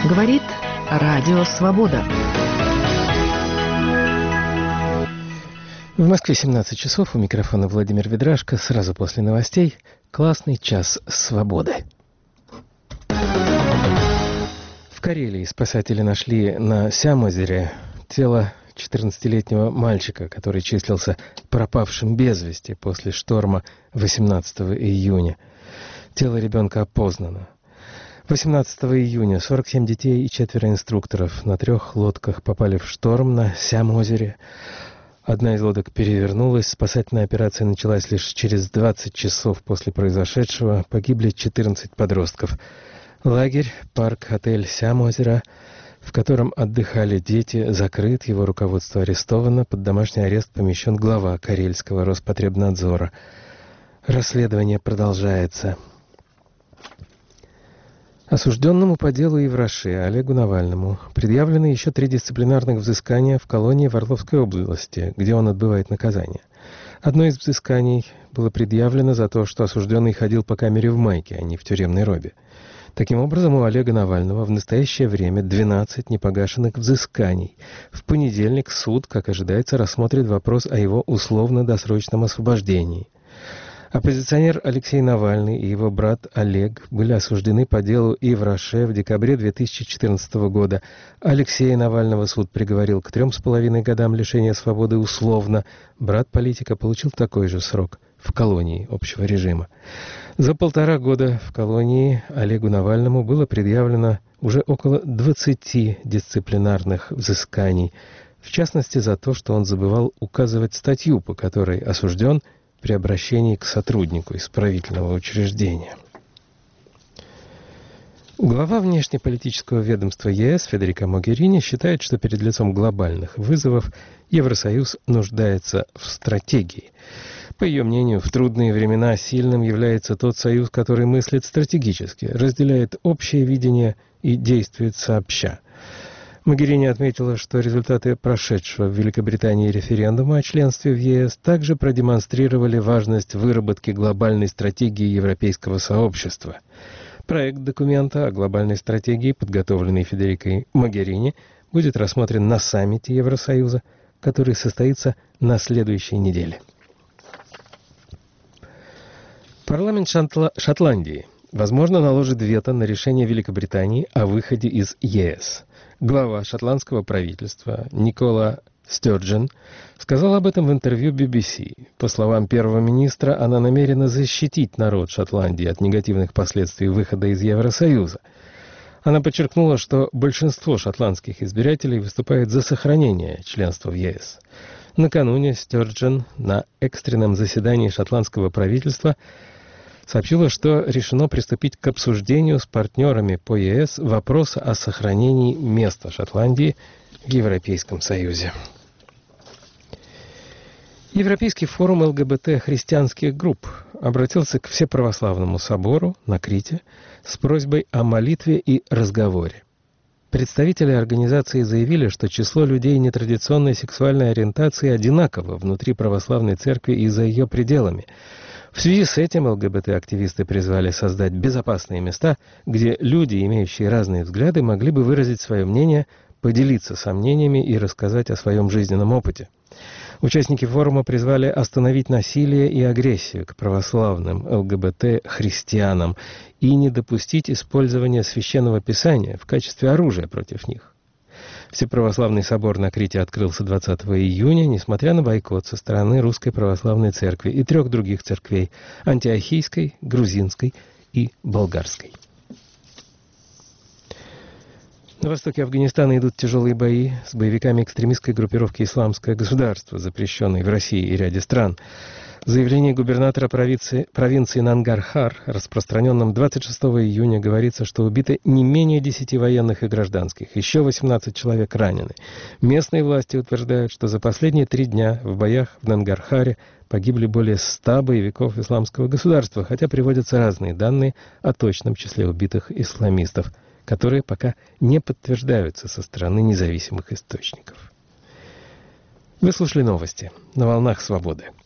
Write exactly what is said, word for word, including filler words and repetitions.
Говорит Радио Свобода. В Москве семнадцать часов, у микрофона Владимир Ведрашко. Сразу после новостей классный час свободы. В Карелии спасатели нашли на Сямозере тело четырнадцатилетнего мальчика, который числился пропавшим без вести после шторма восемнадцатого июня. Тело ребенка опознано. восемнадцатого июня сорок семь детей и четверо инструкторов на трех лодках попали в шторм на Сямозере. Одна из лодок перевернулась. Спасательная операция началась лишь через двадцать часов после произошедшего. Погибли четырнадцать подростков. Лагерь, парк, отель Сямозера, в котором отдыхали дети, закрыт, его руководство арестовано, под домашний арест помещен глава Карельского Роспотребнадзора. Расследование продолжается. Осужденному по делу Ивраше Олегу Навальному предъявлены еще три дисциплинарных взыскания в колонии в Орловской области, где он отбывает наказание. Одно из взысканий было предъявлено за то, что осужденный ходил по камере в майке, а не в тюремной робе. Таким образом, у Олега Навального в настоящее время двенадцать непогашенных взысканий. В понедельник суд, как ожидается, рассмотрит вопрос о его условно-досрочном освобождении. Оппозиционер Алексей Навальный и его брат Олег были осуждены по делу Ивраше в декабре две тысячи четырнадцатого года. Алексея Навального суд приговорил к трем с половиной годам лишения свободы условно. Брат политика получил такой же срок в колонии общего режима. За полтора года в колонии Олегу Навальному было предъявлено уже около двадцати дисциплинарных взысканий, в частности за то, что он забывал указывать статью, по которой осужден при обращении к сотруднику исправительного учреждения. Глава внешнеполитического ведомства ЕС Федерика Могерини считает, что перед лицом глобальных вызовов Евросоюз нуждается в стратегии. По ее мнению, в трудные времена сильным является тот союз, который мыслит стратегически, разделяет общее видение и действует сообща. Могерини отметила, что результаты прошедшего в Великобритании референдума о членстве в ЕС также продемонстрировали важность выработки глобальной стратегии Европейского сообщества. Проект документа о глобальной стратегии, подготовленный Федерикой Могерини, будет рассмотрен на саммите Евросоюза, который состоится на следующей неделе. Парламент Шотла... Шотландии, возможно, наложит вето на решение Великобритании о выходе из ЕС. Глава шотландского правительства Никола Стёрджен сказал об этом в интервью би би си. По словам первого министра, она намерена защитить народ Шотландии от негативных последствий выхода из Евросоюза. Она подчеркнула, что большинство шотландских избирателей выступает за сохранение членства в ЕС. Накануне Стёрджен на экстренном заседании шотландского правительства сообщила, что решено приступить к обсуждению с партнерами по ЕС вопроса о сохранении места Шотландии в Европейском Союзе. Европейский форум эл гэ бэ тэ христианских групп обратился к Всеправославному собору на Крите с просьбой о молитве и разговоре. Представители организации заявили, что число людей нетрадиционной сексуальной ориентации одинаково внутри православной церкви и за ее пределами. В связи с этим эл гэ бэ тэ-активисты призвали создать безопасные места, где люди, имеющие разные взгляды, могли бы выразить свое мнение, поделиться сомнениями и рассказать о своем жизненном опыте. Участники форума призвали остановить насилие и агрессию к православным эл гэ бэ тэ-христианам и не допустить использования священного писания в качестве оружия против них. Всеправославный собор на Крите открылся двадцатого июня, несмотря на бойкот со стороны Русской Православной Церкви и трех других церквей – антиохийской, грузинской и болгарской. На востоке Афганистана идут тяжелые бои с боевиками экстремистской группировки «Исламское государство», запрещенной в России и ряде стран. В заявлении губернатора провинции, провинции Нангархар, распространенном двадцать шестого июня, говорится, что убиты не менее десяти военных и гражданских, еще восемнадцать человек ранены. Местные власти утверждают, что за последние три дня в боях в Нангархаре погибли более ста боевиков Исламского государства, хотя приводятся разные данные о точном числе убитых исламистов, которые пока не подтверждаются со стороны независимых источников. Вы слушали новости на волнах свободы.